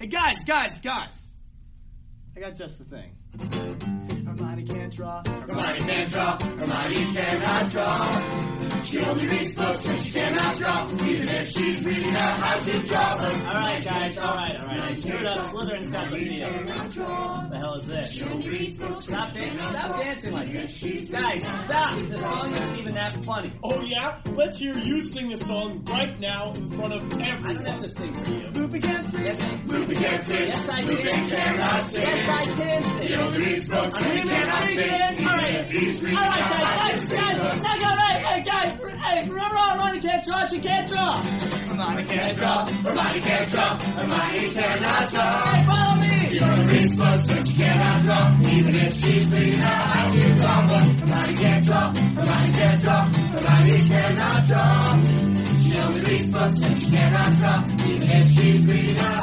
Hey, guys! I got just the thing. Hermione can't draw. Hermione can't draw. Hermione cannot draw. She only reads books and she cannot draw. Even if she's reading out how to draw them. All right, guys. All right. Screw it up. Slytherin's got the feel. What the hell is this? She only reads books. Stop dancing like this. Guys, stop. The song isn't even that funny. Oh, yeah? Let's hear you sing a song right now in front of everyone. I don't have to sing for you. Ruby can't sing. Ruby can't sing. Yes, I Ruby can. cannot sing. Yes, I can sing. He only reads books and he cannot sing. All right. Even if he's reading All out right, how to guys. sing them. Hey, guys. Hey, remember Hermione can't draw? She can't draw. Hermione can't draw. Hermione can't draw. Hermione cannot draw. Hey, follow me. She only reads books and she cannot draw. Even if she's reading out how to draw them. Hermione can't draw. Hermione can't draw. Hermione cannot draw. She only reads books and she cannot draw. Even if she's reading out